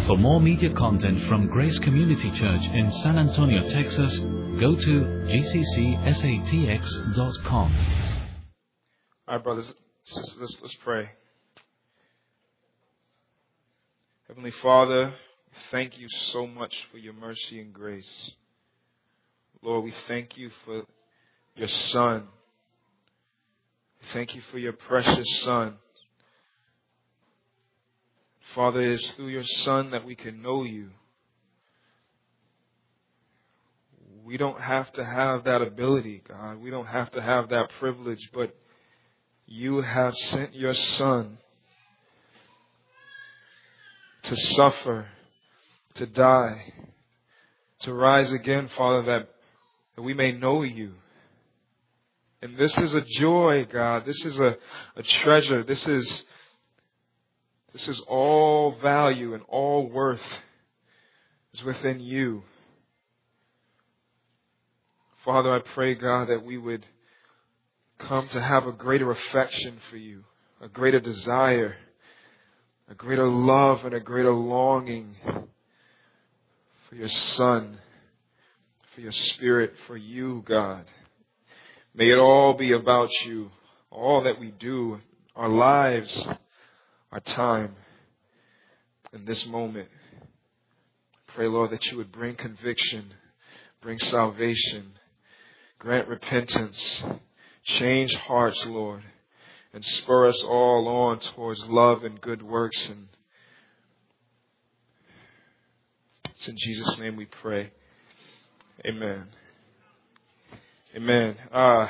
For more media content from Grace Community Church in San Antonio, Texas, go to gccsatx.com. All right, brothers, let's pray. Heavenly Father, thank you so much for your mercy and grace. Lord, we thank you for your Son. Thank you for your precious Son. Father, it is through your Son that we can know you. We don't have to have that ability, God. We don't have to have that privilege, but you have sent your Son to suffer, to die, to rise again, Father, that we may know you. And this is a joy, God. This is a treasure. This is all value and all worth is within you. Father, I pray, God, that we would come to have a greater affection for you, a greater desire, a greater love, and a greater longing for your Son, for your Spirit, for you, God. May it all be about you, all that we do, our lives, our time, in this moment. Pray, Lord, that you would bring conviction, bring salvation, grant repentance, change hearts, Lord, and spur us all on towards love and good works. And it's in Jesus' name we pray. Amen. Amen.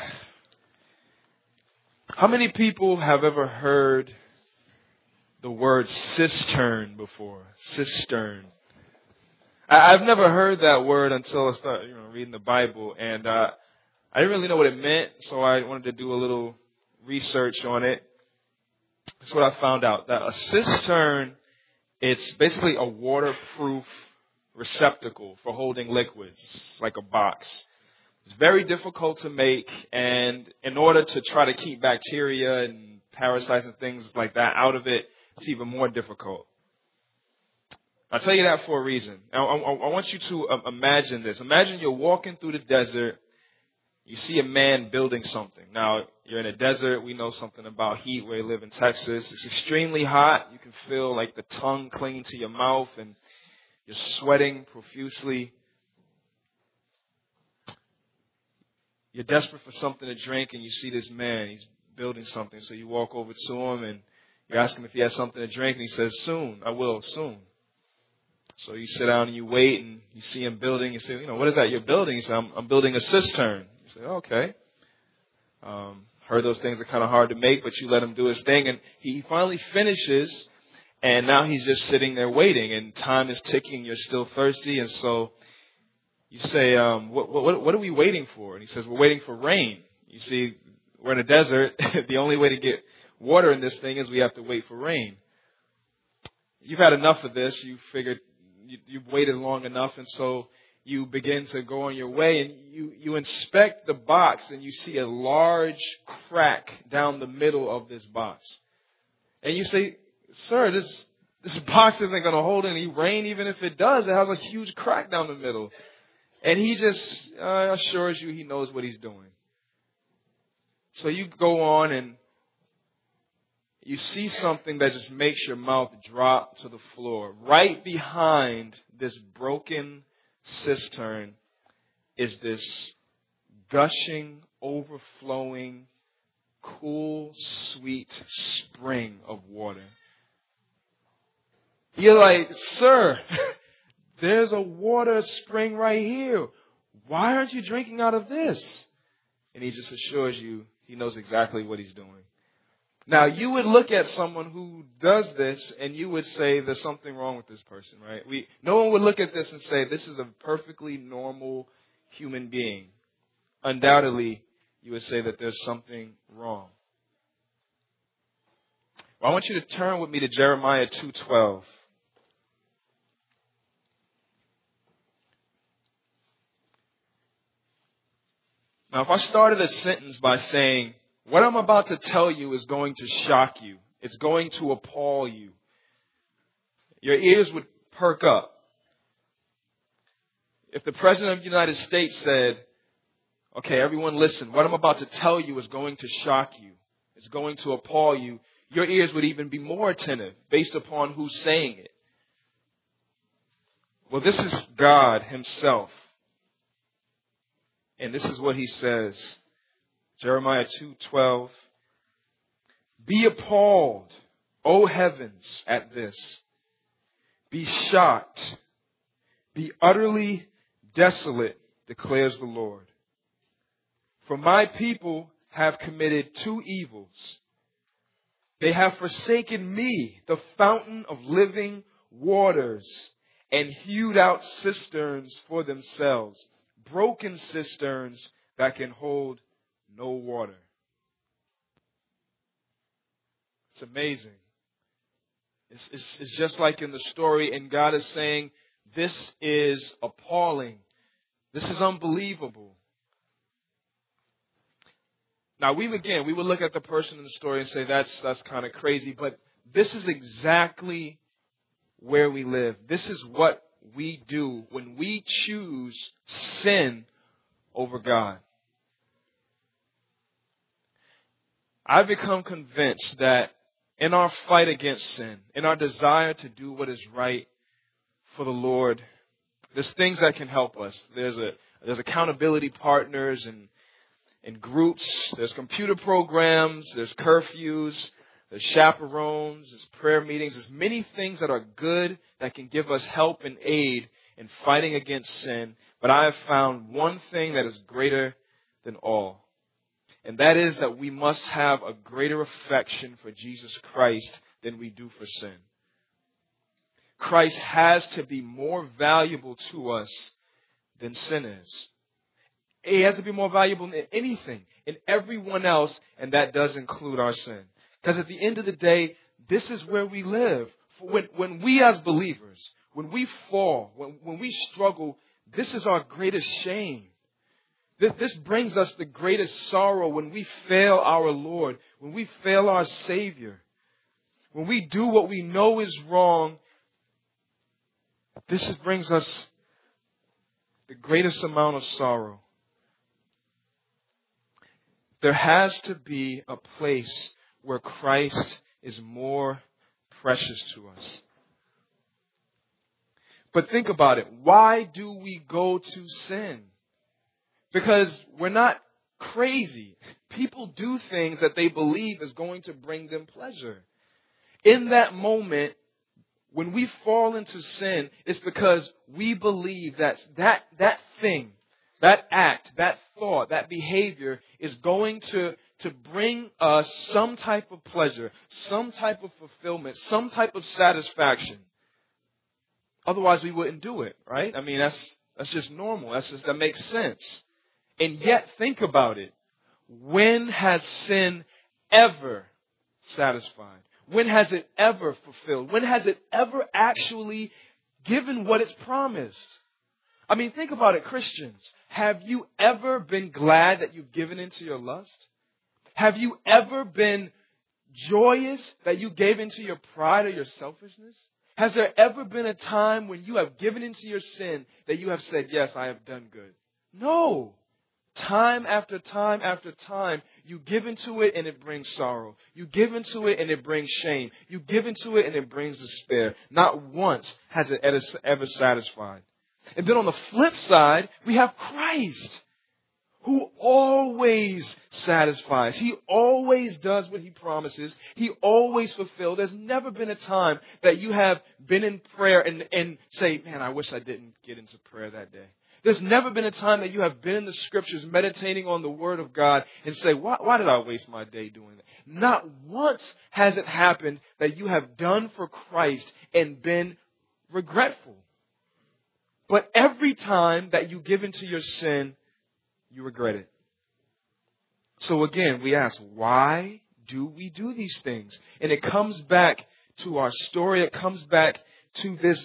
How many people have ever heard the word cistern before? Cistern. I've never heard that word until I started reading the Bible, and I didn't really know what it meant, so I wanted to do a little research on it. That's what I found out. That a cistern, it's basically a waterproof receptacle for holding liquids, like a box. It's very difficult to make, and in order to try to keep bacteria and parasites and things like that out of it, it's even more difficult. I'll tell you that for a reason. I want you to imagine this. Imagine you're walking through the desert. You see a man building something. Now, you're in a desert. We know something about heat where you live in Texas. It's extremely hot. You can feel like the tongue clinging to your mouth, and you're sweating profusely. You're desperate for something to drink, and you see this man. He's building something. So you walk over to him, and you ask him if he has something to drink, and he says, soon, I will, soon. So you sit down and you wait, and you see him building. You say, what is that you're building? He said, I'm building a cistern. You say, okay. Heard those things are kind of hard to make, but you let him do his thing. And he finally finishes, and now he's just sitting there waiting, and time is ticking. You're still thirsty, and so you say, what are we waiting for? And he says, we're waiting for rain. You see, we're in a desert. The only way to get water in this thing is we have to wait for rain. You've had enough of this. You figured you've waited long enough, and so you begin to go on your way, and you inspect the box, and you see a large crack down the middle of this box. And you say, sir, this box isn't going to hold any rain. Even if it does, it has a huge crack down the middle. And he just assures you he knows what he's doing. So you go on, and you see something that just makes your mouth drop to the floor. Right behind this broken cistern is this gushing, overflowing, cool, sweet spring of water. You're like, sir, there's a water spring right here. Why aren't you drinking out of this? And he just assures you he knows exactly what he's doing. Now, you would look at someone who does this, and you would say there's something wrong with this person, right? No one would look at this and say this is a perfectly normal human being. Undoubtedly, you would say that there's something wrong. Well, I want you to turn with me to Jeremiah 2:12. Now, if I started a sentence by saying, what I'm about to tell you is going to shock you. It's going to appall you. Your ears would perk up. If the President of the United States said, okay, everyone listen, what I'm about to tell you is going to shock you. It's going to appall you. Your ears would even be more attentive based upon who's saying it. Well, this is God himself. And this is what he says. Jeremiah 2:12. Be appalled, O heavens, at this. Be shocked. Be utterly desolate, declares the Lord. For my people have committed two evils. They have forsaken me, the fountain of living waters, and hewed out cisterns for themselves, broken cisterns that can hold no water. It's amazing. It's just like in the story, and God is saying, this is appalling. This is unbelievable. Now, we would look at the person in the story and say, that's kind of crazy, but this is exactly where we live. This is what we do when we choose sin over God. I've become convinced that in our fight against sin, in our desire to do what is right for the Lord, there's things that can help us. There's accountability partners and groups. There's computer programs. There's curfews. There's chaperones. There's prayer meetings. There's many things that are good that can give us help and aid in fighting against sin. But I have found one thing that is greater than all. And that is that we must have a greater affection for Jesus Christ than we do for sin. Christ has to be more valuable to us than sin is. He has to be more valuable than anything and everyone else, and that does include our sin. Because at the end of the day, this is where we live. When we as believers, when we fall, when we struggle, this is our greatest shame. This brings us the greatest sorrow when we fail our Lord, when we fail our Savior, when we do what we know is wrong. This brings us the greatest amount of sorrow. There has to be a place where Christ is more precious to us. But think about it. Why do we go to sin? Because we're not crazy. People do things that they believe is going to bring them pleasure. In that moment, when we fall into sin, it's because we believe that thing, that act, that thought, that behavior is going to bring us some type of pleasure, some type of fulfillment, some type of satisfaction. Otherwise, we wouldn't do it, right? I mean, that's just normal. That makes sense. And yet, think about it. When has sin ever satisfied? When has it ever fulfilled? When has it ever actually given what it's promised? I mean, think about it, Christians. Have you ever been glad that you've given into your lust? Have you ever been joyous that you gave into your pride or your selfishness? Has there ever been a time when you have given into your sin that you have said, yes, I have done good? No. Time after time after time, you give into it and it brings sorrow. You give into it and it brings shame. You give into it and it brings despair. Not once has it ever satisfied. And then on the flip side, we have Christ, who always satisfies. He always does what he promises. He always fulfills. There's never been a time that you have been in prayer and say, man, I wish I didn't get into prayer that day. There's never been a time that you have been in the scriptures meditating on the word of God and say, why did I waste my day doing that? Not once has it happened that you have done for Christ and been regretful. But every time that you give into your sin, you regret it. So again, we ask, why do we do these things? And it comes back to our story. It comes back to this.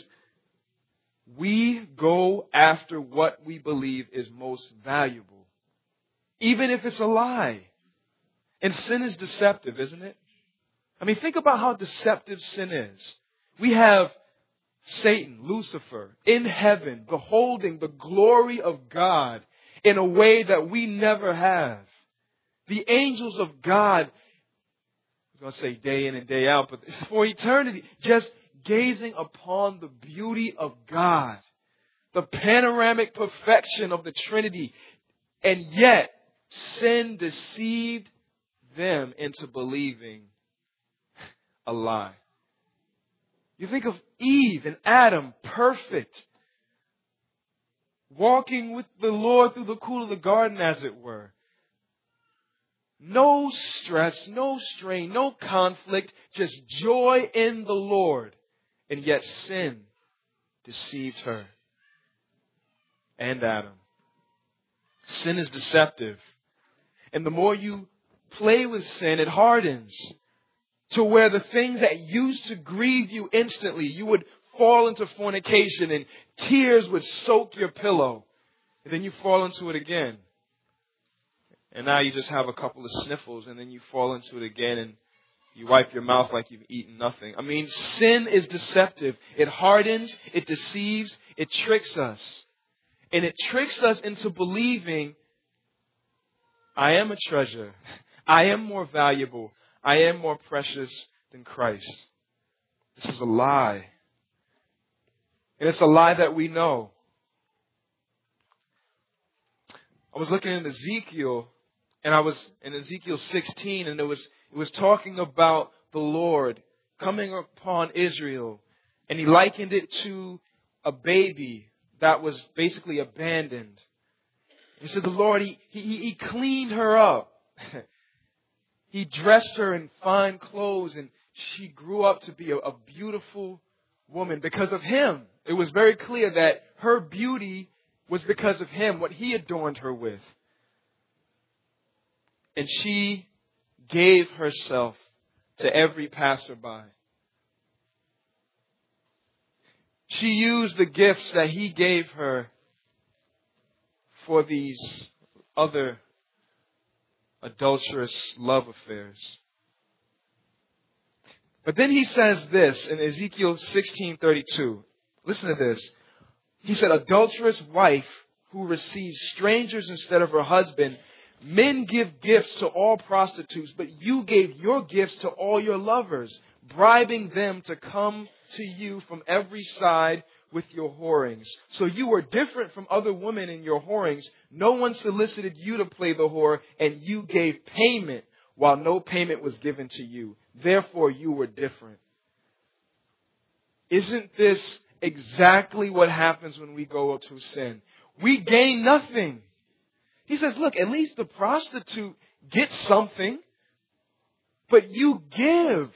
We go after what we believe is most valuable, even if it's a lie. And sin is deceptive, isn't it? I mean, think about how deceptive sin is. We have Satan, Lucifer, in heaven, beholding the glory of God in a way that we never have. The angels of God, I was going to say day in and day out, but it's for eternity, just gazing upon the beauty of God, the panoramic perfection of the Trinity. And yet, sin deceived them into believing a lie. You think of Eve and Adam, perfect, walking with the Lord through the cool of the garden, as it were. No stress, no strain, no conflict, just joy in the Lord. And yet sin deceived her and Adam. Sin is deceptive. And the more you play with sin, it hardens. To where the things that used to grieve you instantly, you would fall into fornication and tears would soak your pillow. And then you fall into it again. And now you just have a couple of sniffles and then you fall into it again and you wipe your mouth like you've eaten nothing. I mean, sin is deceptive. It hardens, it deceives, it tricks us. And it tricks us into believing, I am a treasure. I am more valuable. I am more precious than Christ. This is a lie. And it's a lie that we know. I was looking at Ezekiel, and I was in Ezekiel 16, and it was talking about the Lord coming upon Israel. And he likened it to a baby that was basically abandoned. He said the Lord, he cleaned her up. He dressed her in fine clothes and she grew up to be a beautiful woman because of him. It was very clear that her beauty was because of him, what he adorned her with. And she gave herself to every passerby. She used the gifts that he gave her for these other adulterous love affairs. But then he says this in Ezekiel 16:32. Listen to this. He said, adulterous wife who receives strangers instead of her husband. Men give gifts to all prostitutes, but you gave your gifts to all your lovers, bribing them to come to you from every side with your whorings. So you were different from other women in your whorings. No one solicited you to play the whore, and you gave payment while no payment was given to you. Therefore, you were different. Isn't this exactly what happens when we go to sin? We gain nothing. He says, look, at least the prostitute gets something, but you give.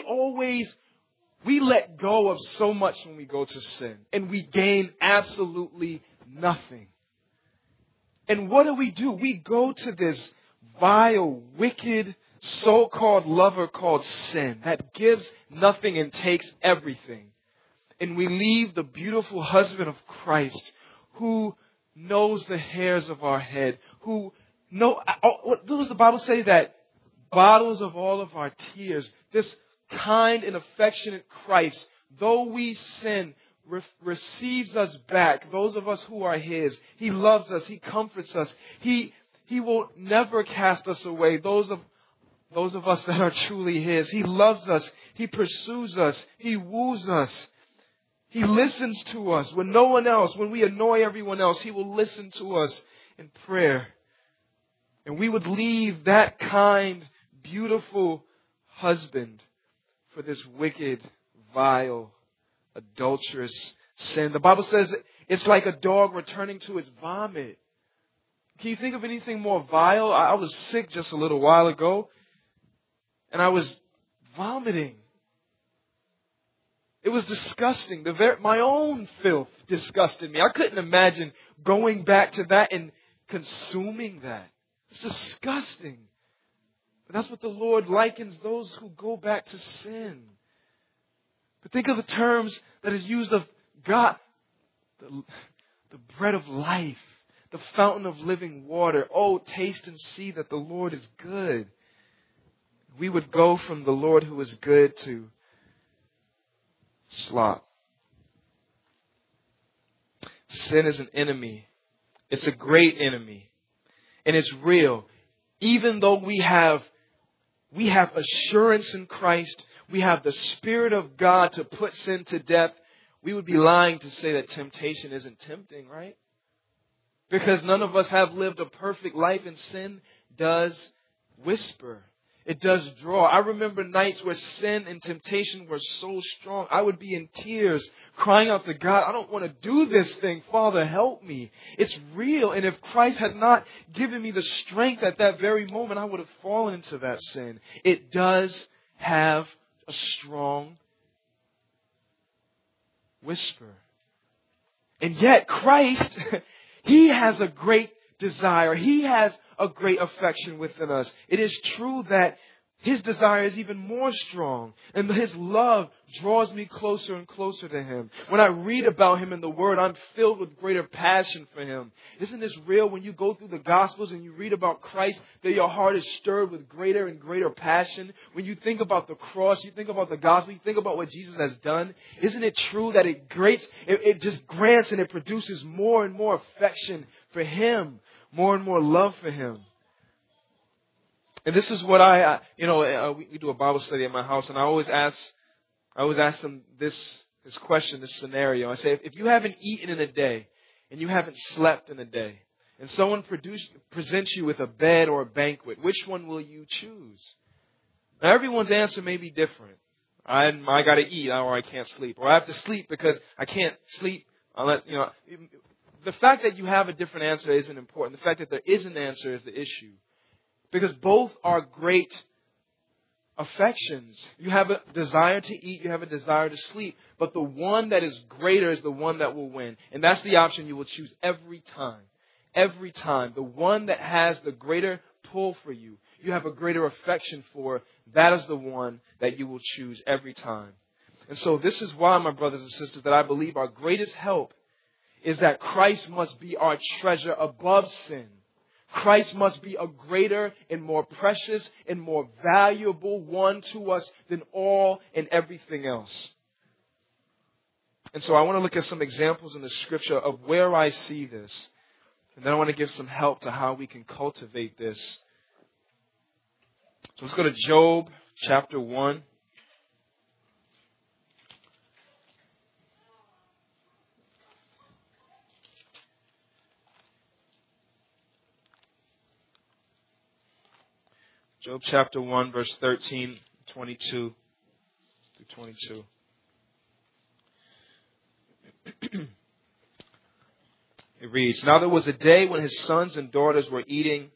We let go of so much when we go to sin, and we gain absolutely nothing. And what do? We go to this vile, wicked, so-called lover called sin that gives nothing and takes everything. And we leave the beautiful husband of Christ who knows the hairs of our head, what does the Bible say? That bottles of all of our tears, this kind and affectionate Christ, though we sin, receives us back. Those of us who are His, He loves us. He comforts us. He will never cast us away. Those of us that are truly His, He loves us. He pursues us. He woos us. He listens to us when no one else, when we annoy everyone else, He will listen to us in prayer. And we would leave that kind, beautiful husband for this wicked, vile, adulterous sin. The Bible says it's like a dog returning to its vomit. Can you think of anything more vile? I was sick just a little while ago, and I was vomiting. It was disgusting. My own filth disgusted me. I couldn't imagine going back to that and consuming that. It's disgusting. But that's what the Lord likens those who go back to sin. But think of the terms that is used of God. The bread of life. The fountain of living water. Oh, taste and see that the Lord is good. We would go from the Lord who is good to slop. Sin is an enemy. It's a great enemy. And it's real. Even though we have assurance in Christ, we have the Spirit of God to put sin to death, we would be lying to say that temptation isn't tempting, right? Because none of us have lived a perfect life, and sin does whisper. It does draw. I remember nights where sin and temptation were so strong. I would be in tears, crying out to God, I don't want to do this thing. Father, help me. It's real. And if Christ had not given me the strength at that very moment, I would have fallen into that sin. It does have a strong whisper. And yet Christ, He has a great desire. He has a great affection within us. It is true that His desire is even more strong, and His love draws me closer and closer to Him. When I read about Him in the Word, I'm filled with greater passion for Him. Isn't this real? When you go through the Gospels and you read about Christ, that your heart is stirred with greater and greater passion. When you think about the cross, you think about the Gospel, you think about what Jesus has done. Isn't it true that it just grants and it produces more and more affection for Him, more and more love for Him? And this is what we do a Bible study at my house, and I always ask them this question, this scenario. I say, if you haven't eaten in a day and you haven't slept in a day, and someone presents you with a bed or a banquet, which one will you choose? Now, everyone's answer may be different. I got to eat, or I can't sleep, or I have to sleep because I can't sleep unless The fact that you have a different answer isn't important. The fact that there is an answer is the issue. Because both are great affections. You have a desire to eat, you have a desire to sleep. But the one that is greater is the one that will win. And that's the option you will choose every time. Every time. The one that has the greater pull for you, you have a greater affection for, that is the one that you will choose every time. And so this is why, my brothers and sisters, that I believe our greatest help is that Christ must be our treasure above sin. Christ must be a greater and more precious and more valuable one to us than all and everything else. And so I want to look at some examples in the Scripture of where I see this. And then I want to give some help to how we can cultivate this. So let's go to Job chapter 1. Job chapter 1, verse 13, 22 through 22. It reads, Now there was a day when his sons and daughters were eating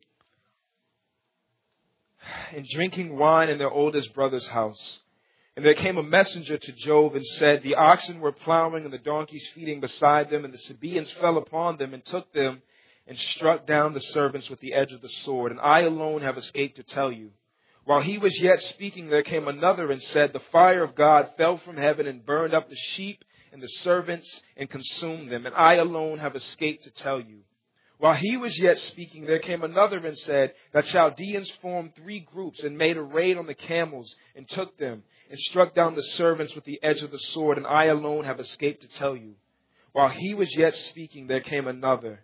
and drinking wine in their oldest brother's house. And there came a messenger to Job and said, The oxen were plowing and the donkeys feeding beside them, and the Sabaeans fell upon them and took them and struck down the servants with the edge of the sword, and I alone have escaped to tell you. While he was yet speaking, there came another and said, The fire of God fell from heaven and burned up the sheep and the servants and consumed them, and I alone have escaped to tell you. While he was yet speaking, there came another and said, The Chaldeans formed 3 groups and made a raid on the camels and took them and struck down the servants with the edge of the sword, and I alone have escaped to tell you. While he was yet speaking, there came another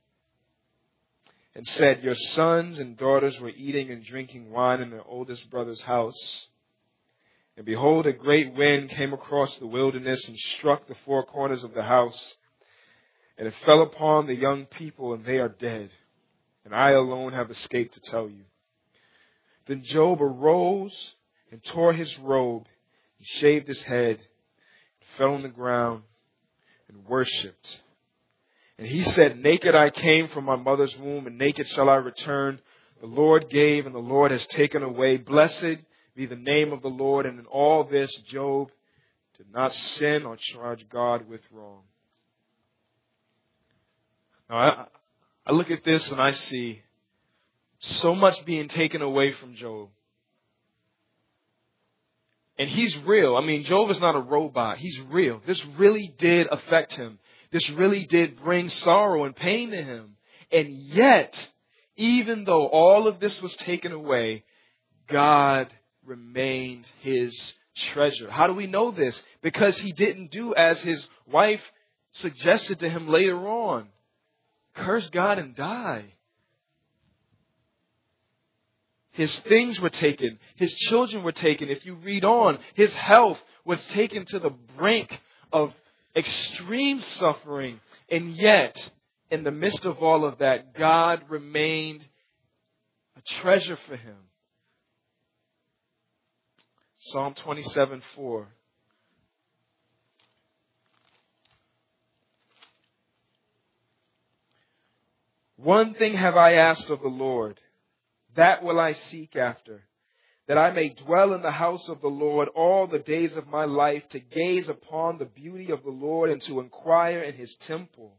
and said, Your sons and daughters were eating and drinking wine in their oldest brother's house. And behold, a great wind came across the wilderness and struck the 4 corners of the house. And it fell upon the young people, and they are dead. And I alone have escaped to tell you. Then Job arose and tore his robe and shaved his head, and fell on the ground and worshipped. And he said, Naked I came from my mother's womb, and naked shall I return. The Lord gave, and the Lord has taken away. Blessed be the name of the Lord. And in all this, Job did not sin or charge God with wrong. Now, I look at this and I see so much being taken away from Job. And he's real. I mean, Job is not a robot. He's real. This really did affect him. This really did bring sorrow and pain to him. And yet, even though all of this was taken away, God remained his treasure. How do we know this? Because he didn't do as his wife suggested to him later on, curse God and die. His things were taken. His children were taken. If you read on, his health was taken to the brink of extreme suffering. And yet, in the midst of all of that, God remained a treasure for him. Psalm 27:4. One thing have I asked of the Lord, that will I seek after, that I may dwell in the house of the Lord all the days of my life, to gaze upon the beauty of the Lord and to inquire in his temple.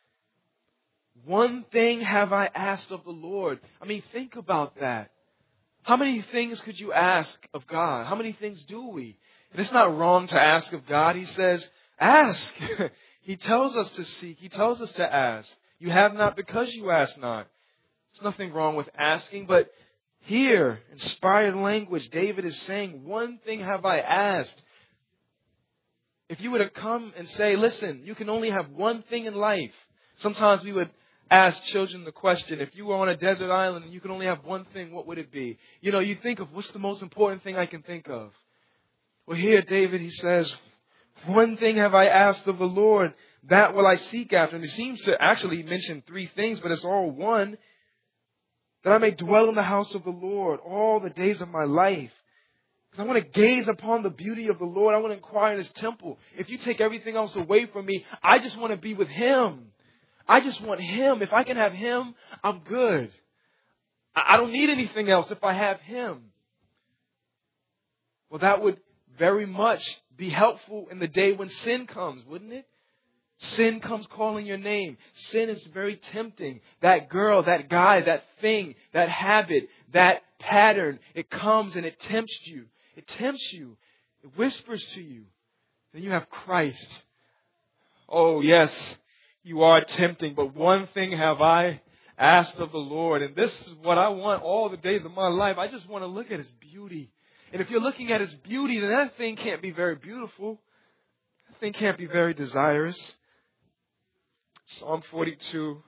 One thing have I asked of the Lord. I mean, think about that. How many things could you ask of God? How many things do we? And it's not wrong to ask of God. He says, ask. He tells us to seek. He tells us to ask. You have not because you ask not. There's nothing wrong with asking, but here, inspired language, David is saying, one thing have I asked. If you were to come and say, listen, you can only have one thing in life. Sometimes we would ask children the question, if you were on a desert island and you could only have one thing, what would it be? You know, you think of, what's the most important thing I can think of? Well, here, David, he says, one thing have I asked of the Lord, that will I seek after. And he seems to actually mention three things, but it's all one. That I may dwell in the house of the Lord all the days of my life. Because I want to gaze upon the beauty of the Lord. I want to inquire in his temple. If you take everything else away from me, I just want to be with him. I just want him. If I can have him, I'm good. I don't need anything else if I have him. Well, that would very much be helpful in the day when sin comes, wouldn't it? Sin comes calling your name. Sin is very tempting. That girl, that guy, that thing, that habit, that pattern, it comes and it tempts you. It tempts you. It whispers to you. Then you have Christ. Oh, yes, you are tempting, but one thing have I asked of the Lord, and this is what I want all the days of my life. I just want to look at his beauty. And if you're looking at his beauty, then that thing can't be very beautiful. That thing can't be very desirous. Psalm 42,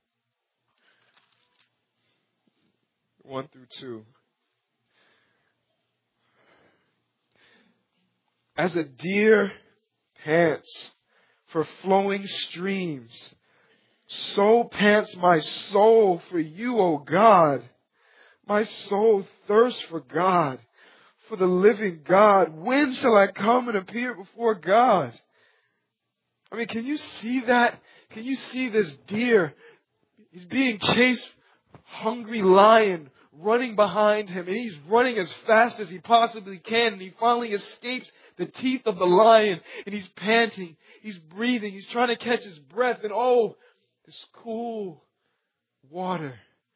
1 through 2. As a deer pants for flowing streams, so pants my soul for you, O God. My soul thirsts for God, for the living God. When shall I come and appear before God? I mean, can you see that? Can you see this deer? He's being chased, hungry lion running behind him, and he's running as fast as he possibly can, and he finally escapes the teeth of the lion, and he's panting, he's breathing, he's trying to catch his breath, and oh, this cool water.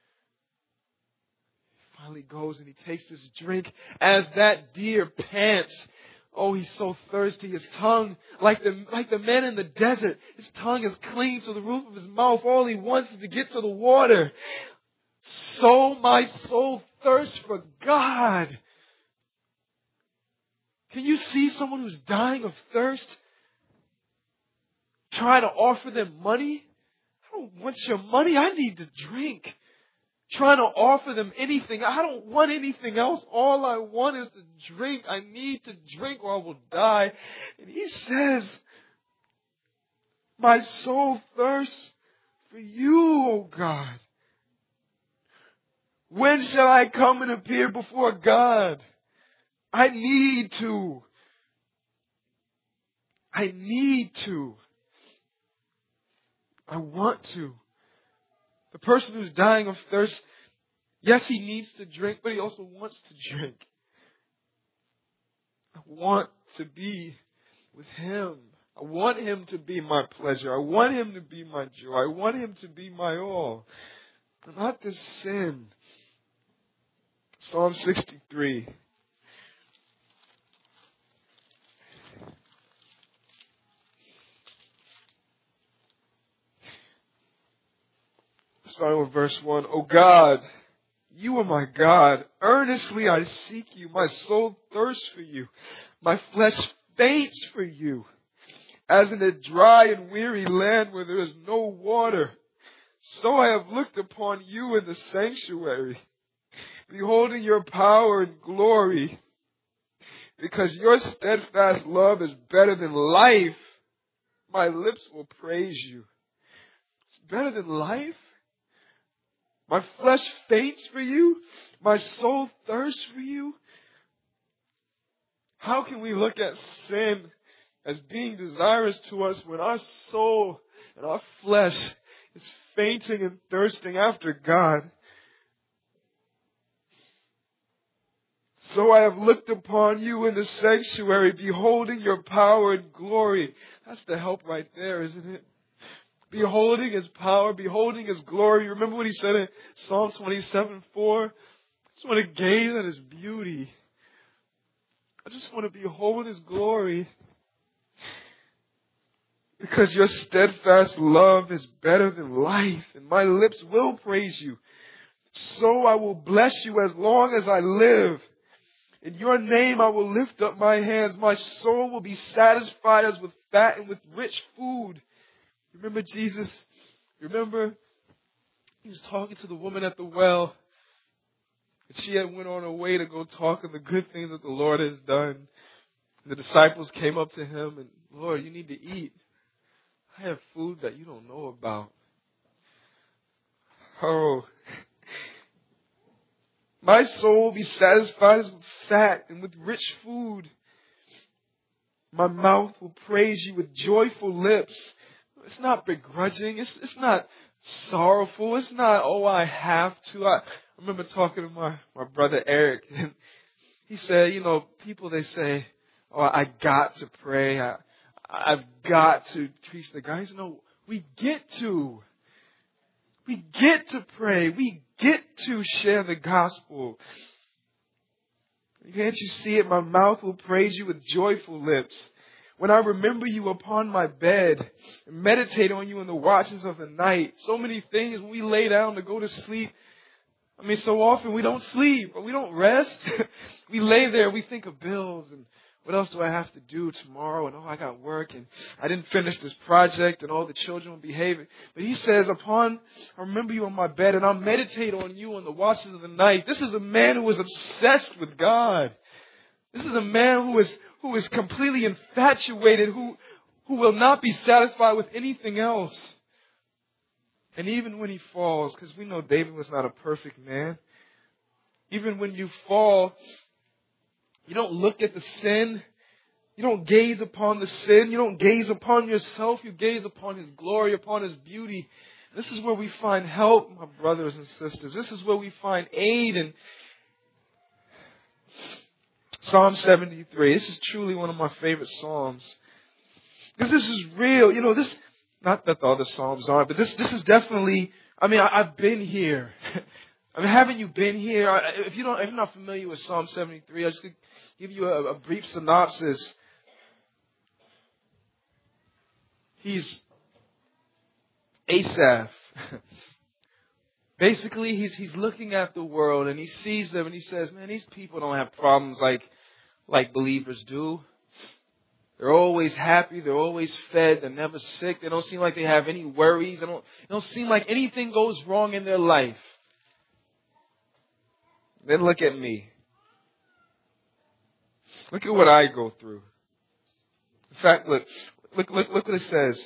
He finally goes and he takes this drink as that deer pants. Oh, he's so thirsty. His tongue, like the man in the desert, his tongue is clinging to the roof of his mouth. All he wants is to get to the water. So my soul thirsts for God. Can you see someone who's dying of thirst? Trying to offer them money? I don't want your money. I need to drink. Trying to offer them anything. I don't want anything else. All I want is to drink. I need to drink or I will die. And he says, my soul thirsts for you, O God. When shall I come and appear before God? I need to. I need to. I want to. The person who's dying of thirst, yes, he needs to drink, but he also wants to drink. I want to be with him. I want him to be my pleasure. I want him to be my joy. I want him to be my all. Not this sin. Psalm 63. Starting with verse 1. O God, you are my God. Earnestly I seek you. My soul thirsts for you. My flesh faints for you. as in a dry and weary land where there is no water. So I have looked upon you in the sanctuary, beholding your power and glory. Because your steadfast love is better than life, my lips will praise you. It's better than life? My flesh faints for you. My soul thirsts for you. How can we look at sin as being desirous to us when our soul and our flesh is fainting and thirsting after God? So I have looked upon you in the sanctuary, beholding your power and glory. That's the help right there, isn't it? Beholding His power, beholding His glory. Remember what He said in Psalm 27:4? I just want to gaze at His beauty. I just want to behold His glory. Because your steadfast love is better than life, and my lips will praise you. So I will bless you as long as I live. In your name I will lift up my hands. My soul will be satisfied as with fat and with rich food. Remember Jesus? Remember? He was talking to the woman at the well. And she had went on her way to go talk of the good things that the Lord has done. The disciples came up to Him and, Lord, you need to eat. I have food that you don't know about. Oh. My soul will be satisfied with fat and with rich food. My mouth will praise you with joyful lips. It's not begrudging. It's not sorrowful. It's not, oh, I have to. I remember talking to my brother Eric, and he said, you know, people, they say, oh, I got to pray. I've got to preach the gospel. No, we get to. We get to pray. We get to share the gospel. Can't you see it? My mouth will praise you with joyful lips. When I remember you upon my bed and meditate on you in the watches of the night. So many things when we lay down to go to sleep. I mean, so often we don't sleep or we don't rest. We lay there, we think of bills and what else do I have to do tomorrow? And I got work and I didn't finish this project and all the children were behaving. But He says, I remember you on my bed and I'll meditate on you in the watches of the night. This is a man who is obsessed with God. This is a man who is completely infatuated, who will not be satisfied with anything else. And even when he falls, because we know David was not a perfect man, even when you fall, you don't look at the sin. You don't gaze upon the sin. You don't gaze upon yourself. You gaze upon His glory, upon His beauty. This is where we find help, my brothers and sisters. This is where we find aid. And Psalm 73. This is truly one of my favorite Psalms. Because this is real. You know, this, not that the other Psalms aren't, but this is definitely, I mean, I've been here. I mean, haven't you been here? If you're not familiar with Psalm 73, I'll just give you a brief synopsis. He's Asaph. Basically, he's looking at the world and he sees them and he says, man, these people don't have problems like believers do. They're always happy. They're always fed. They're never sick. They don't seem like they have any worries. They don't seem like anything goes wrong in their life. Then look at me. Look at what I go through. In fact, look what it says.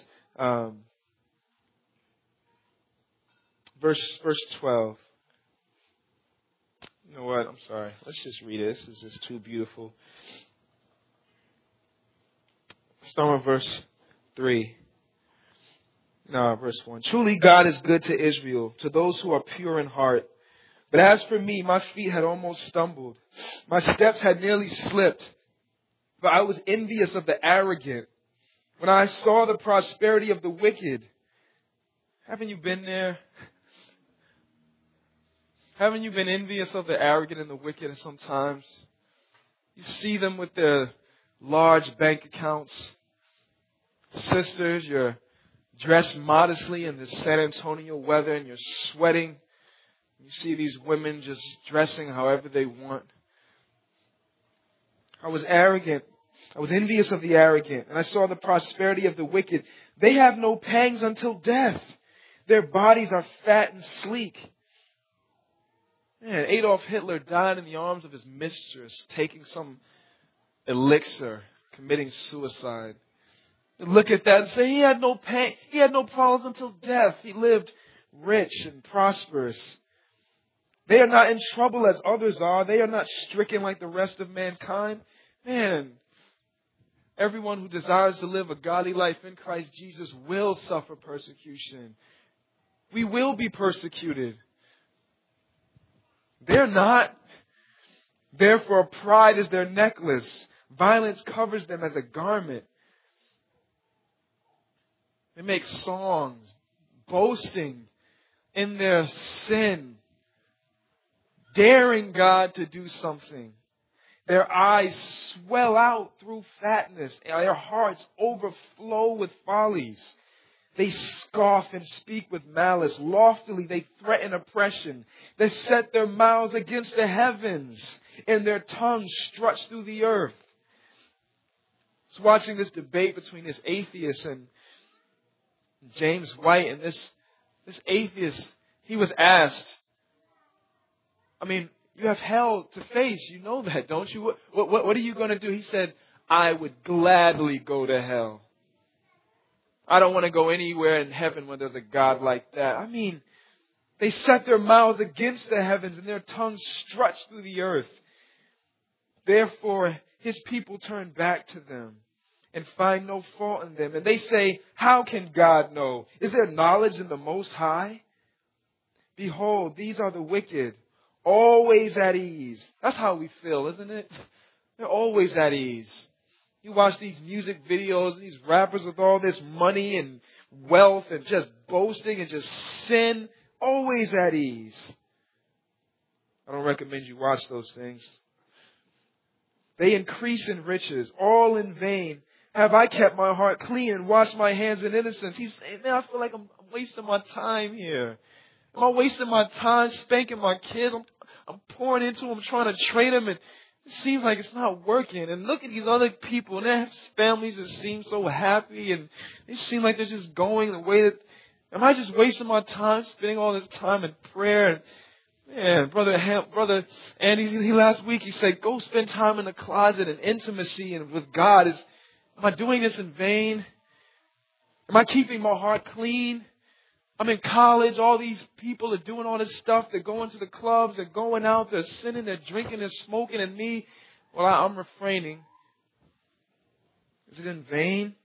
Verse 12. You know what? I'm sorry. Let's just read it. This is just too beautiful. Start with verse 3. No, verse 1. Truly God is good to Israel, to those who are pure in heart. But as for me, my feet had almost stumbled. My steps had nearly slipped. For I was envious of the arrogant when I saw the prosperity of the wicked. Haven't you been there? Haven't you been envious of the arrogant and the wicked sometimes? You see them with their large bank accounts. Sisters, you're dressed modestly in the San Antonio weather and you're sweating. You see these women just dressing however they want. I was arrogant I was envious of the arrogant, and I saw the prosperity of the wicked. They have no pangs until death. Their bodies are fat and sleek. Man, Adolf Hitler died in the arms of his mistress, taking some elixir, committing suicide. And look at that and say he had no pain, he had no problems until death. He lived rich and prosperous. They are not in trouble as others are. They are not stricken like the rest of mankind. Man, everyone who desires to live a godly life in Christ Jesus will suffer persecution. We will be persecuted. They're not. Therefore, pride is their necklace. Violence covers them as a garment. They make songs boasting in their sin, daring God to do something. Their eyes swell out through fatness, and their hearts overflow with follies. They scoff and speak with malice. Loftily they threaten oppression. They set their mouths against the heavens, and their tongues struts through the earth. I was watching this debate between this atheist and James White, and this atheist, he was asked, I mean, you have hell to face. You know that, don't you? What are you going to do? He said, I would gladly go to hell. I don't want to go anywhere in heaven when there's a God like that. I mean, they set their mouths against the heavens and their tongues struts through the earth. Therefore, his people turn back to them and find no fault in them. And they say, how can God know? Is there knowledge in the Most High? Behold, these are the wicked, always at ease. That's how we feel, isn't it? They're always at ease. You watch these music videos, these rappers with all this money and wealth and just boasting and just sin, always at ease. I don't recommend you watch those things. They increase in riches, all in vain. Have I kept my heart clean and washed my hands in innocence? He's saying, man, I feel like I'm wasting my time here. Am I wasting my time spanking my kids? I'm pouring into them, trying to train them, and it seems like it's not working. And look at these other people, and their families just seem so happy, and they seem like they're just going the way that... Am I just wasting my time, spending all this time in prayer? And man, Brother Andy, last week he said, go spend time in the closet and intimacy and with God. Am I doing this in vain? Am I keeping my heart clean? I'm in college. All these people are doing all this stuff. They're going to the clubs. They're going out. They're sinning. They're drinking. They're smoking. And me, well, I'm refraining. Is it in vain?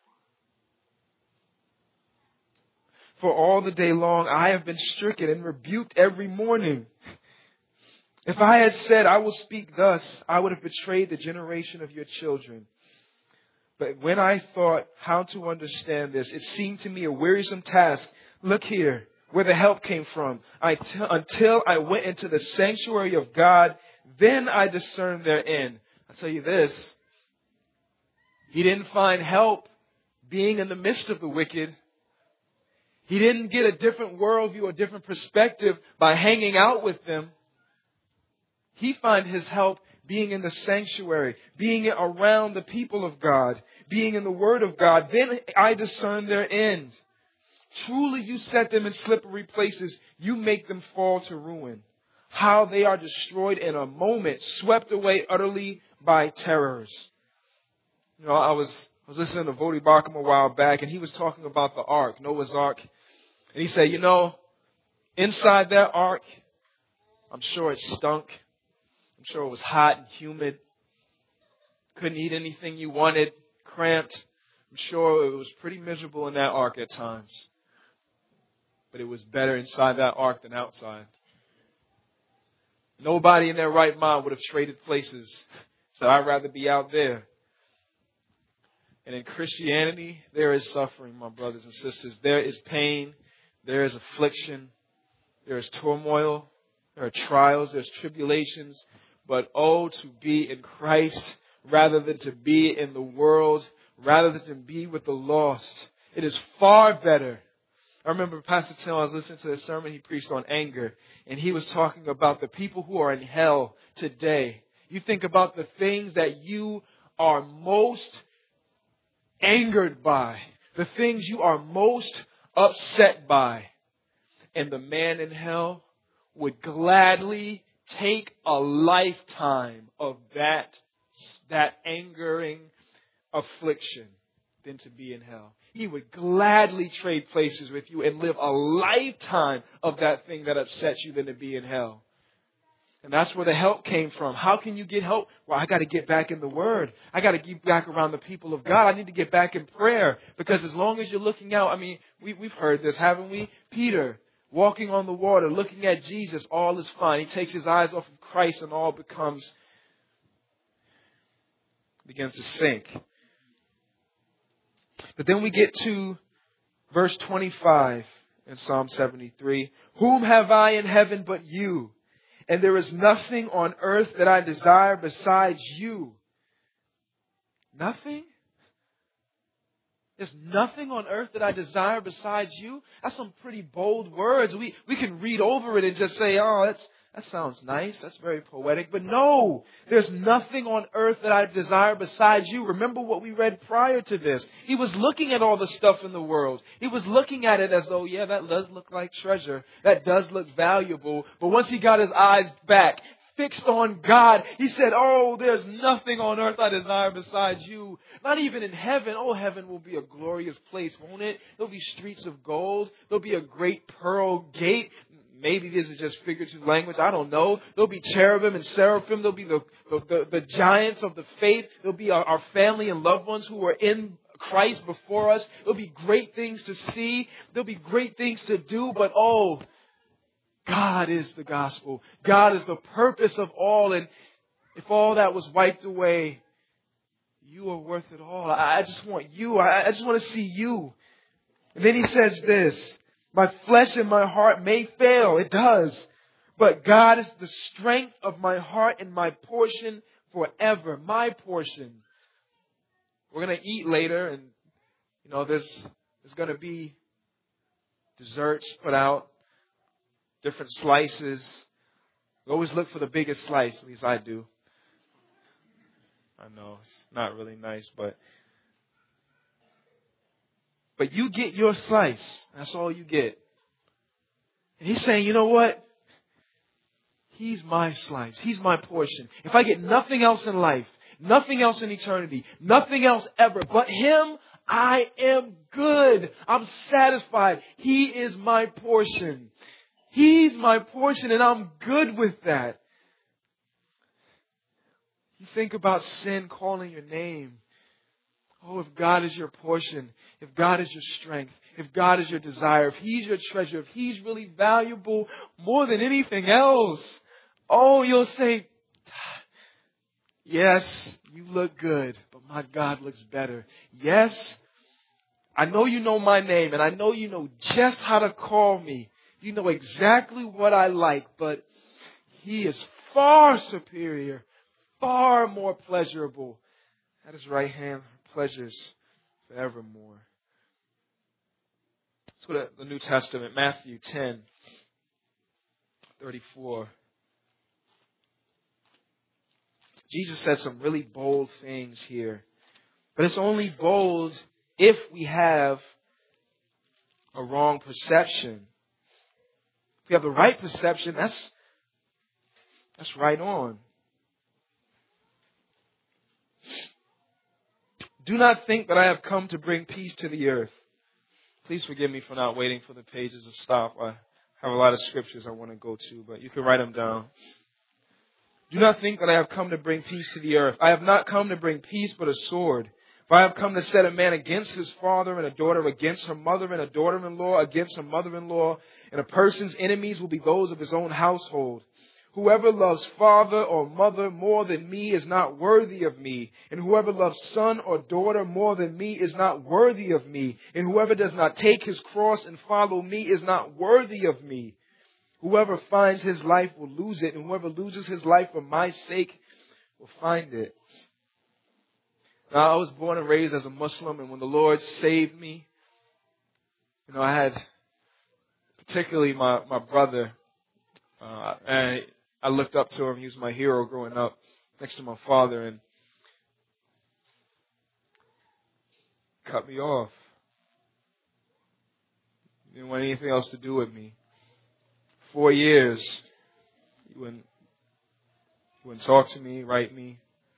For all the day long, I have been stricken and rebuked every morning. If I had said, I will speak thus, I would have betrayed the generation of your children. But when I thought how to understand this, it seemed to me a wearisome task. Look here, where the help came from. Until I went into the sanctuary of God, then I discerned their end. I'll tell you this. He didn't find help being in the midst of the wicked. He didn't get a different worldview, a different perspective by hanging out with them. He found his help being in the sanctuary, being around the people of God, being in the Word of God. Then I discern their end. Truly you set them in slippery places. You make them fall to ruin. How they are destroyed in a moment, swept away utterly by terrors. You know, I was listening to Voddie Baucham a while back, and he was talking about the ark, Noah's Ark. And he said, you know, inside that ark, I'm sure it stunk. I'm sure it was hot and humid. Couldn't eat anything you wanted, cramped. I'm sure it was pretty miserable in that ark at times. But it was better inside that ark than outside. Nobody in their right mind would have traded places. So I'd rather be out there. And in Christianity, there is suffering, my brothers and sisters. There is pain. There is affliction. There is turmoil. There are trials. There's tribulations. But oh, to be in Christ rather than to be in the world, rather than to be with the lost. It is far better. I remember Pastor Tim, I was listening to a sermon he preached on anger, and he was talking about the people who are in hell today. You think about the things that you are most angered by, the things you are most upset by. And the man in hell would gladly take a lifetime of that angering affliction than to be in hell. He would gladly trade places with you and live a lifetime of that thing that upsets you than to be in hell. And that's where the help came from. How can you get help? Well, I got to get back in the Word. I got to get back around the people of God. I need to get back in prayer. Because as long as you're looking out, we've heard this, haven't we? Peter, walking on the water, looking at Jesus, all is fine. He takes his eyes off of Christ and all begins to sink. But then we get to verse 25 in Psalm 73. Whom have I in heaven but you? And there is nothing on earth that I desire besides you. Nothing? There's nothing on earth that I desire besides you? That's some pretty bold words. We can read over it and just say, oh, that sounds nice. That's very poetic. But no, there's nothing on earth that I desire besides you. Remember what we read prior to this. He was looking at all the stuff in the world. He was looking at it as though, yeah, that does look like treasure. That does look valuable. But once he got his eyes back, fixed on God, he said, oh, there's nothing on earth I desire besides you. Not even in heaven. Oh, heaven will be a glorious place, won't it? There'll be streets of gold. There'll be a great pearl gate. Maybe this is just figurative language. I don't know. There'll be cherubim and seraphim. There'll be the giants of the faith. There'll be our family and loved ones who are in Christ before us. There'll be great things to see. There'll be great things to do. But oh, God is the gospel. God is the purpose of all. And if all that was wiped away, you are worth it all. I just want you. I just want to see you. And then he says this. My flesh and my heart may fail. It does. But God is the strength of my heart and my portion forever. My portion. We're going to eat later, and there's going to be desserts put out, different slices. We always look for the biggest slice, at least I do. I know it's not really nice, but you get your slice. That's all you get. And he's saying, you know what? He's my slice. He's my portion. If I get nothing else in life, nothing else in eternity, nothing else ever but Him, I am good. I'm satisfied. He is my portion. He's my portion, and I'm good with that. You think about sin calling your name. Oh, if God is your portion, if God is your strength, if God is your desire, if He's your treasure, if He's really valuable more than anything else, oh, you'll say, yes, you look good, but my God looks better. Yes, I know you know my name, and I know you know just how to call me. You know exactly what I like, but He is far superior, far more pleasurable. At His right hand, pleasures forevermore. Let's go to the New Testament, Matthew 10:34. Jesus said some really bold things here. But it's only bold if we have a wrong perception. If we have the right perception, that's right on. Do not think that I have come to bring peace to the earth. Please forgive me for not waiting for the pages to stop. I have a lot of scriptures I want to go to, but you can write them down. Do not think that I have come to bring peace to the earth. I have not come to bring peace, but a sword. For I have come to set a man against his father, and a daughter against her mother, and a daughter-in-law against her mother-in-law. And a person's enemies will be those of his own household. Whoever loves father or mother more than me is not worthy of me. And whoever loves son or daughter more than me is not worthy of me. And whoever does not take his cross and follow me is not worthy of me. Whoever finds his life will lose it. And whoever loses his life for my sake will find it. Now, I was born and raised as a Muslim. And when the Lord saved me, I had particularly my brother. And I looked up to him. He was my hero growing up next to my father. And cut me off. He didn't want anything else to do with me. 4 years, he wouldn't talk to me, write me.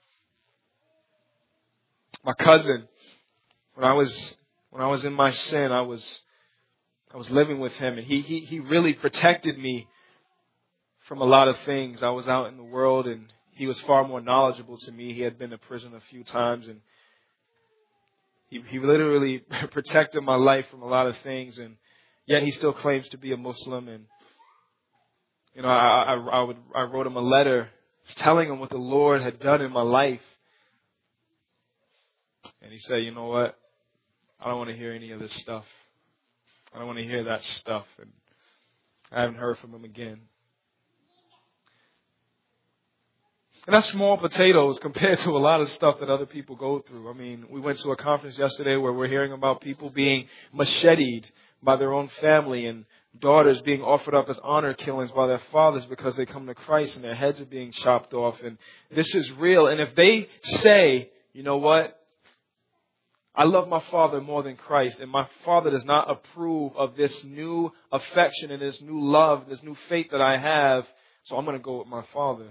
My cousin, when I was in my sin, I was living with him, and he really protected me from a lot of things. I was out in the world, and he was far more knowledgeable to me. He had been to prison a few times, and he literally protected my life from a lot of things. And yet he still claims to be a Muslim. And I wrote him a letter telling him what the Lord had done in my life. And he said, "You know what? I don't want to hear any of this stuff. I don't want to hear that stuff." And I haven't heard from him again. And that's small potatoes compared to a lot of stuff that other people go through. I mean, we went to a conference yesterday where we're hearing about people being macheted by their own family, and daughters being offered up as honor killings by their fathers because they come to Christ, and their heads are being chopped off. And this is real. And if they say, "You know what? I love my father more than Christ, and my father does not approve of this new affection and this new love, this new faith that I have, so I'm going to go with my father."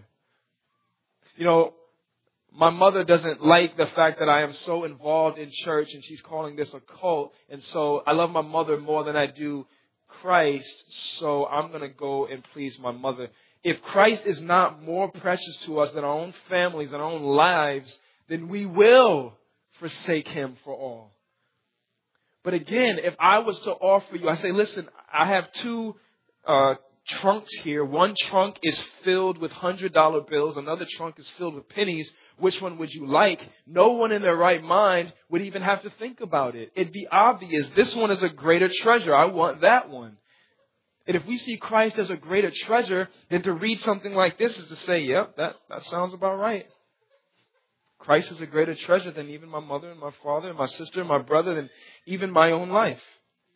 My mother doesn't like the fact that I am so involved in church, and she's calling this a cult. And so I love my mother more than I do Christ, so I'm going to go and please my mother. If Christ is not more precious to us than our own families and our own lives, then we will forsake him for all. But again, if I was to offer you, I say, "Listen, I have two trunks here. One trunk is filled with $100 bills. Another trunk is filled with pennies. Which one would you like?" No one in their right mind would even have to think about it. It'd be obvious. This one is a greater treasure. I want that one. And if we see Christ as a greater treasure, then to read something like this is to say, "Yep, that sounds about right. Christ is a greater treasure than even my mother and my father and my sister and my brother, and even my own life."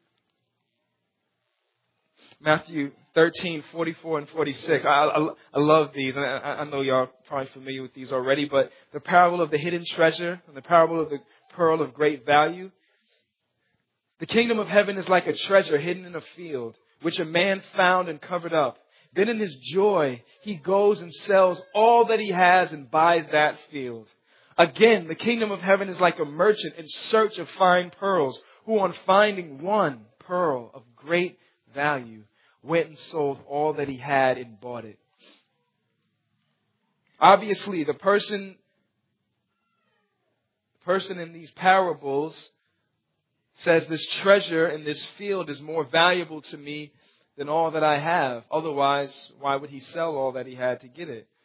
Matthew 13:44 and 46. I love these, and I know y'all are probably familiar with these already, but the parable of the hidden treasure and the parable of the pearl of great value. "The kingdom of heaven is like a treasure hidden in a field, which a man found and covered up. Then in his joy, he goes and sells all that he has and buys that field. Again, the kingdom of heaven is like a merchant in search of fine pearls, who on finding one pearl of great value went and sold all that he had and bought it." Obviously, the person in these parables says, "This treasure in this field is more valuable to me than all that I have. Otherwise, why would he sell all that he had to get it?"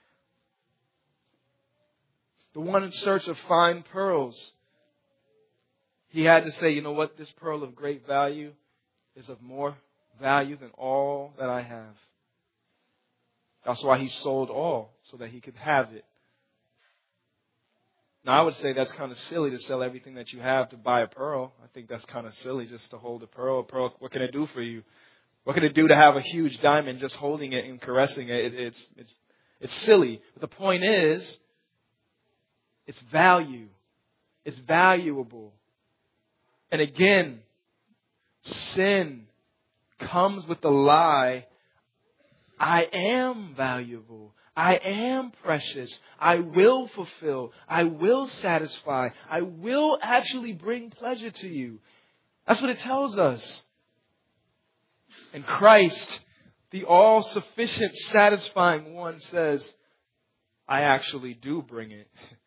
The one in search of fine pearls, he had to say, "You know what? This pearl of great value is of more value than all that I have." That's why he sold all, so that he could have it. Now, I would say that's kind of silly to sell everything that you have to buy a pearl. I think that's kind of silly just to hold a pearl. A pearl, what can it do for you? What can it do to have a huge diamond just holding it and caressing it? It's silly. But the point is, it's value. It's valuable. And again, sin comes with the lie, "I am valuable. I am precious. I will fulfill. I will satisfy. I will actually bring pleasure to you." That's what it tells us. And Christ, the all-sufficient, satisfying one, says, "I actually do bring it."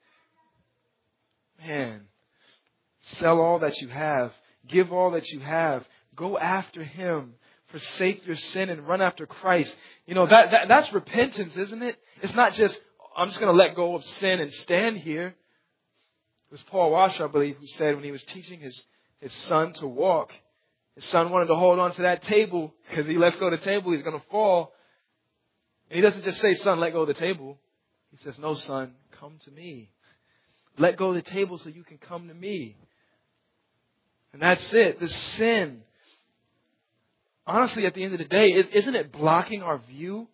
Man, sell all that you have. Give all that you have. Go after him. Forsake your sin and run after Christ. That's repentance, isn't it? It's not just, "I'm just going to let go of sin and stand here." It was Paul Washer, I believe, who said when he was teaching his son to walk, his son wanted to hold on to that table because he lets go of the table, he's going to fall. And he doesn't just say, "Son, let go of the table." He says, "No, son, come to me. Let go of the table so you can come to me." And that's it. The sin, honestly, at the end of the day, isn't it blocking our view?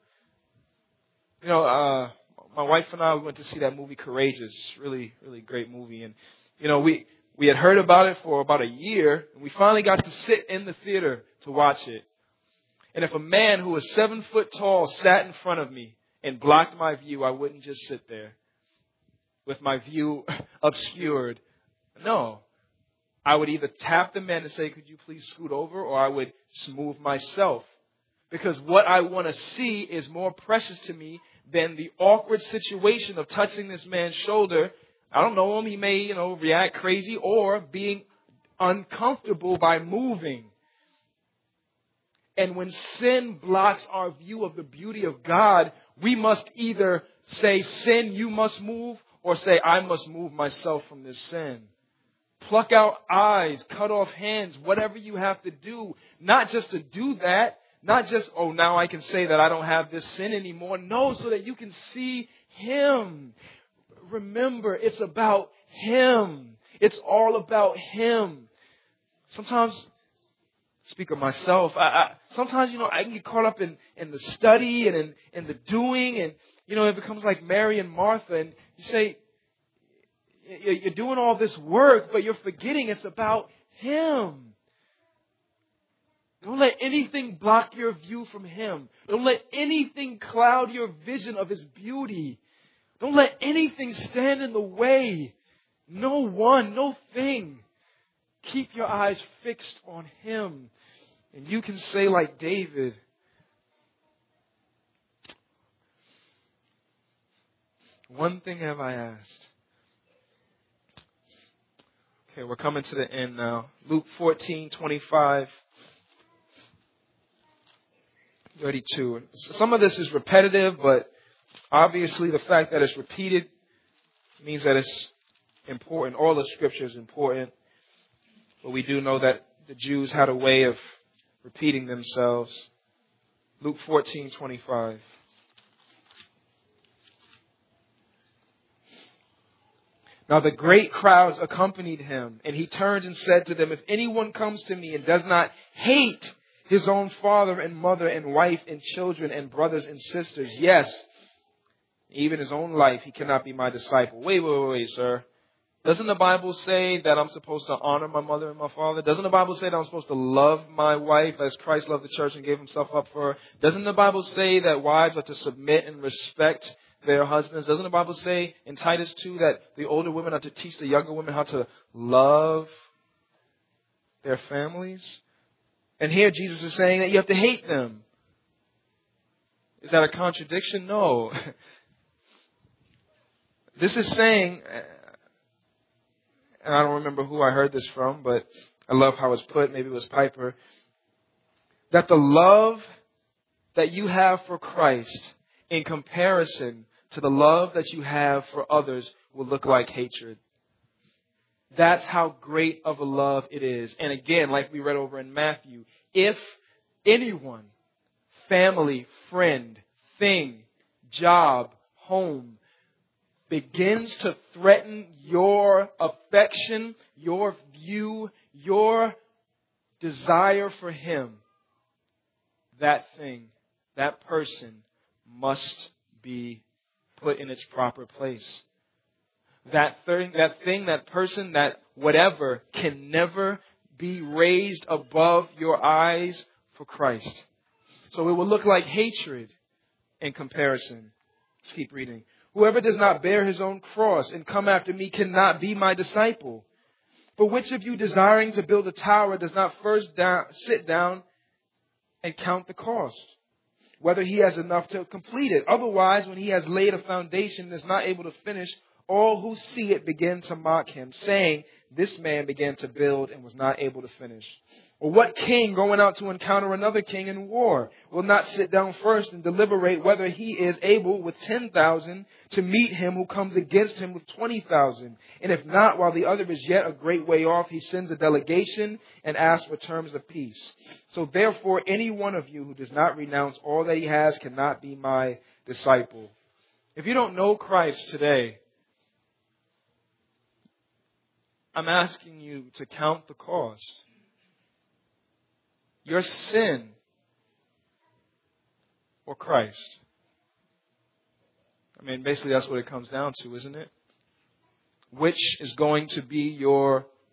My wife and I, we went to see that movie Courageous. Really, really great movie. And, We had heard about it for about a year, and we finally got to sit in the theater to watch it. And if a man who was 7 foot tall sat in front of me and blocked my view, I wouldn't just sit there with my view obscured. No. I would either tap the man and say, could you please scoot over, or I would just move myself. Because what I want to see is more precious to me than the awkward situation of touching this man's shoulder. I don't know him. He may, react crazy, or being uncomfortable by moving. And when sin blocks our view of the beauty of God, we must either say, sin, you must move, or say, I must move myself from this sin. Pluck out eyes, cut off hands, whatever you have to do. Not just to do that, not just, now I can say that I don't have this sin anymore. No, so that you can see Him. Remember, it's about Him. It's all about Him. Sometimes, speak of myself, sometimes, I can get caught up in the study and in the doing, and, it becomes like Mary and Martha, and you say, you're doing all this work, but you're forgetting it's about Him. Don't let anything block your view from Him. Don't let anything cloud your vision of His beauty. Don't let anything stand in the way. No one, no thing. Keep your eyes fixed on Him. And you can say like David, one thing have I asked. Okay, we're coming to the end now. Luke 14:25, 32. Some of this is repetitive, but obviously the fact that it's repeated means that it's important. All of Scripture is important. But we do know that the Jews had a way of repeating themselves. Luke 14:25. Now the great crowds accompanied Him, and He turned and said to them, if anyone comes to me and does not hate his own father and mother and wife and children and brothers and sisters, yes, even his own life, he cannot be my disciple. Wait, sir. Doesn't the Bible say that I'm supposed to honor my mother and my father? Doesn't the Bible say that I'm supposed to love my wife as Christ loved the church and gave Himself up for her? Doesn't the Bible say that wives are to submit and respect their husbands? Doesn't the Bible say in Titus 2 that the older women are to teach the younger women how to love their families? And here Jesus is saying that you have to hate them. Is that a contradiction? No. This is saying, and I don't remember who I heard this from, but I love how it's put, maybe it was Piper, that the love that you have for Christ in comparison to the love that you have for others will look like hatred. That's how great of a love it is. And again, like we read over in Matthew, if anyone, family, friend, thing, job, home, begins to threaten your affection, your view, your desire for Him, that thing, that person must be put in its proper place. That thing, that person, that whatever can never be raised above your eyes for Christ. So it will look like hatred in comparison. Let's keep reading. Whoever does not bear his own cross and come after me cannot be my disciple. For which of you desiring to build a tower does not first sit down and count the cost, whether he has enough to complete it? Otherwise, when he has laid a foundation and is not able to finish, all who see it begin to mock him, saying, this man began to build and was not able to finish. Or what king going out to encounter another king in war will not sit down first and deliberate whether he is able with 10,000 to meet him who comes against him with 20,000? And if not, while the other is yet a great way off, he sends a delegation and asks for terms of peace. So therefore, any one of you who does not renounce all that he has cannot be my disciple. If you don't know Christ today, I'm asking you to count the cost. Your sin or Christ. I mean, basically that's what it comes down to, isn't it? Which is going to be your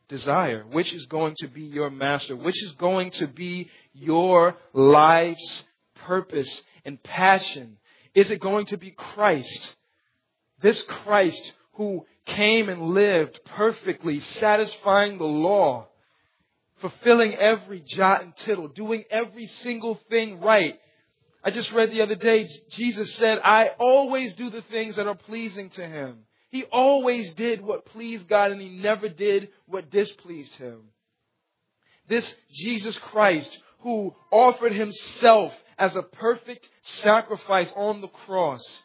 desire? Which is going to be your master? Which is going to be your life's purpose and passion? Is it going to be Christ? This Christ who came and lived perfectly, satisfying the law, fulfilling every jot and tittle, doing every single thing right. I just read the other day, Jesus said, I always do the things that are pleasing to Him. He always did what pleased God, and He never did what displeased Him. This Jesus Christ who offered Himself as a perfect sacrifice on the cross,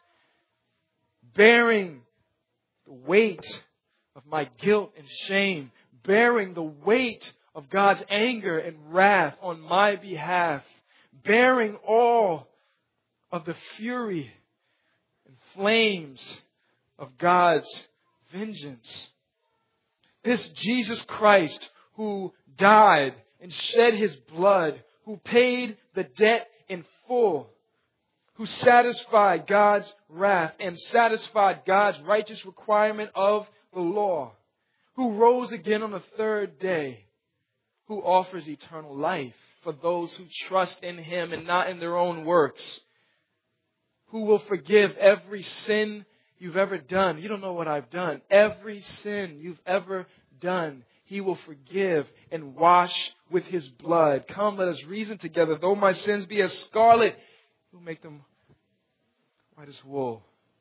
bearing the weight of my guilt and shame, bearing the weight of God's anger and wrath on my behalf, bearing all of the fury and flames of God's vengeance. This Jesus Christ who died and shed His blood, who paid the debt in full, who satisfied God's wrath and satisfied God's righteous requirement of the law, who rose again on the third day, who offers eternal life for those who trust in Him and not in their own works, who will forgive every sin you've ever done. You don't know what I've done. Every sin you've ever done, He will forgive and wash with His blood. Come, let us reason together. Though my sins be as scarlet, He'll make them white as wool.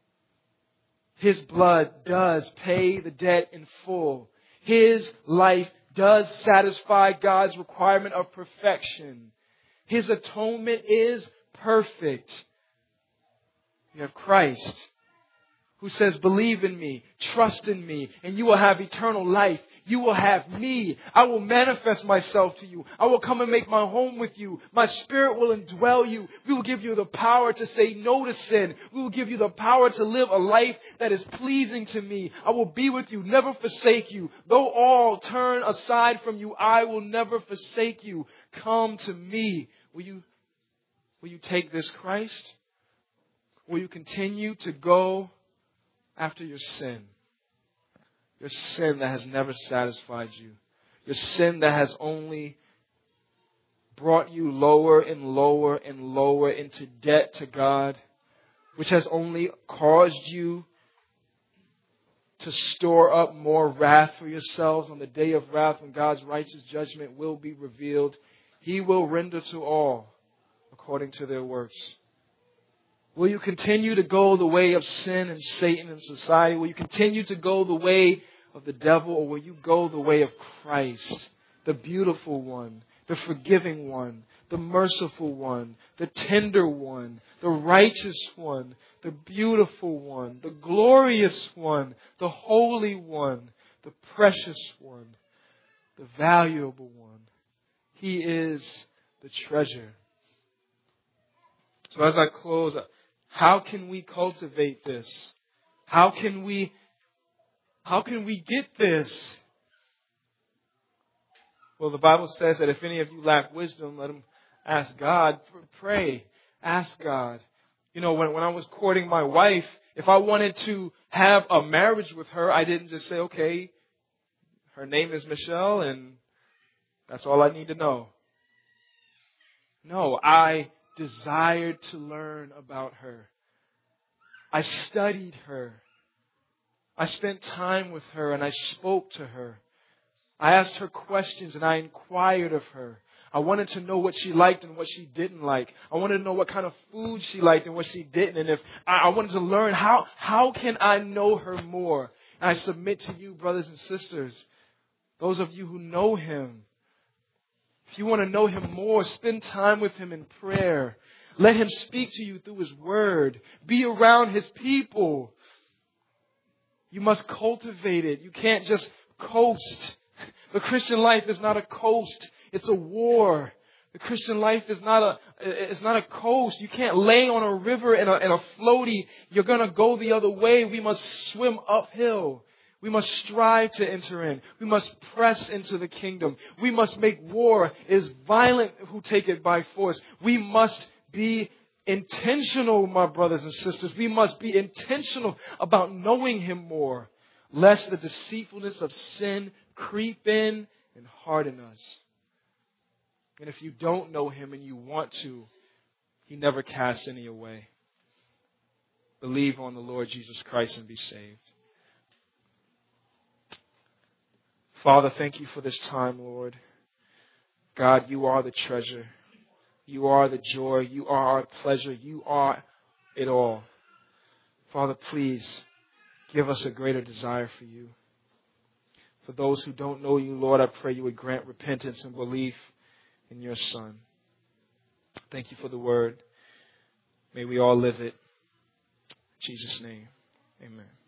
His blood does pay the debt in full. His life does satisfy God's requirement of perfection. His atonement is perfect. You have Christ who says, believe in me, trust in me, and you will have eternal life. You will have me. I will manifest myself to you. I will come and make my home with you. My Spirit will indwell you. We will give you the power to say no to sin. We will give you the power to live a life that is pleasing to me. I will be with you, never forsake you. Though all turn aside from you, I will never forsake you. Come to me. Will you take this Christ? Will you continue to go after your sin? Your sin that has never satisfied you. Your sin that has only brought you lower and lower and lower into debt to God, which has only caused you to store up more wrath for yourselves on the day of wrath when God's righteous judgment will be revealed. He will render to all according to their works. Will you continue to go the way of sin and Satan and society? Will you continue to go the way of the devil, or will you go the way of Christ, the beautiful one, the forgiving one, the merciful one, the tender one, the righteous one, the beautiful one, the glorious one, the holy one, the precious one, the valuable one? He is the treasure. So as I close, how can we cultivate this? How can we get this? Well, the Bible says that if any of you lack wisdom, let him ask God. Pray. Ask God. You know, when I was courting my wife, if I wanted to have a marriage with her, I didn't just say, okay, her name is Michelle and that's all I need to know. No, I desired to learn about her. I studied her. I spent time with her and I spoke to her. I asked her questions and I inquired of her. I wanted to know what she liked and what she didn't like. I wanted to know what kind of food she liked and what she didn't. And if I wanted to learn how can I know her more? And I submit to you, brothers and sisters, those of you who know Him, if you want to know Him more, spend time with Him in prayer. Let Him speak to you through His Word. Be around His people. You must cultivate it. You can't just coast. The Christian life is not a coast. It's a war. The Christian life is not a coast. You can't lay on a river in a floaty. You're going to go the other way. We must swim uphill. We must strive to enter in. We must press into the kingdom. We must make war. It is violent who take it by force. We must be intentional, my brothers and sisters. We must be intentional about knowing Him more, lest the deceitfulness of sin creep in and harden us. And if you don't know Him and you want to, He never casts any away. Believe on the Lord Jesus Christ and be saved. Father, thank you for this time, Lord. God, you are the treasure. You are the joy. You are our pleasure. You are it all. Father, please give us a greater desire for you. For those who don't know you, Lord, I pray you would grant repentance and belief in your Son. Thank you for the word. May we all live it. In Jesus' name, amen.